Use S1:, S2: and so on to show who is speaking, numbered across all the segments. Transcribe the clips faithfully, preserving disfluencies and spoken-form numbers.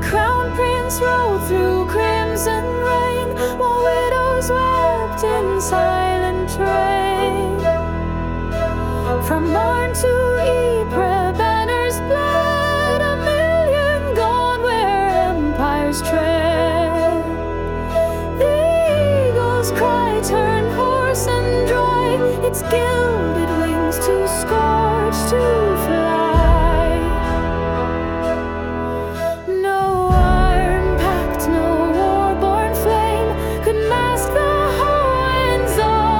S1: crown prince rode through crimson rain, while widows wept in silent train. From Marne to Ypres banners bled, a million gone where empires tread. The eagle's cry turned hoarse and dry, its gilded wings too scorched to fly. No iron-pact, no war-born flame could mask the Hohenzollern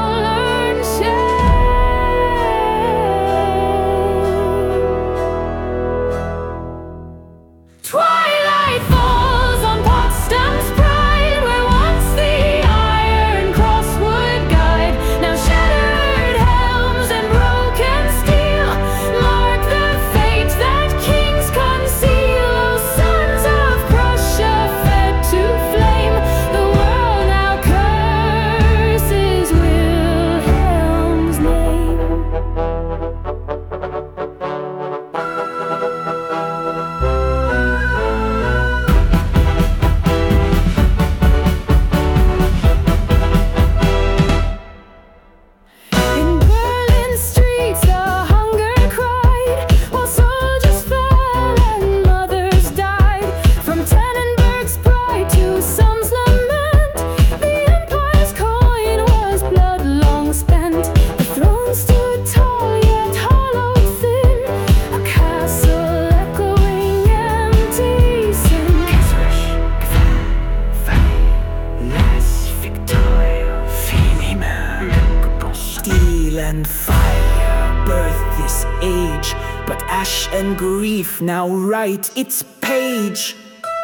S1: shame. Twilight falls on Potsdam's pride, where once the Iron Cross would guide. Now shattered helms and broken steel mark the fate that kings conceal. Oh, sons of Prussia fed to flame, the world now curses Wilhelm's name. In Berlin streets the hunger cried, while soldiers fell and mothers died. From Tannenberg's pride to Somm's lament, the empire's coin was blood long spent. The throne stood tall yet hollowed thin, a castle echoing empty sin.
S2: Steel and fire birthed this age, but ash and grief now write its page.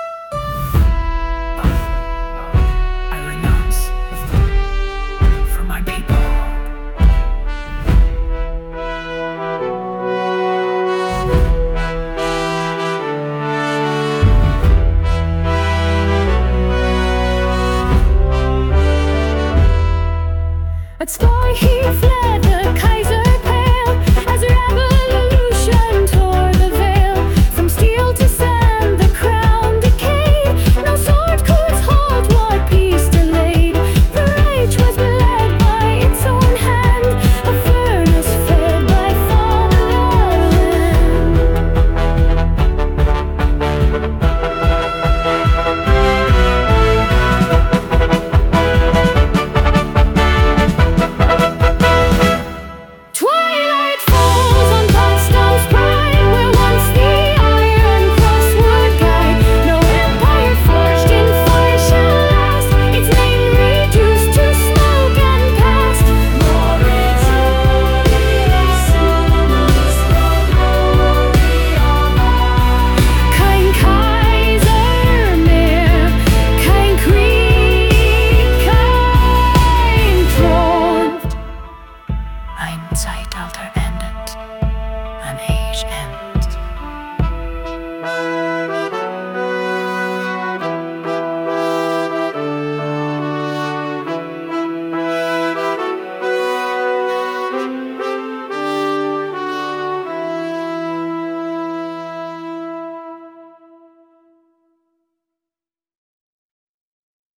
S2: I renounce for my people.
S1: At Spy he fled, the Kaiser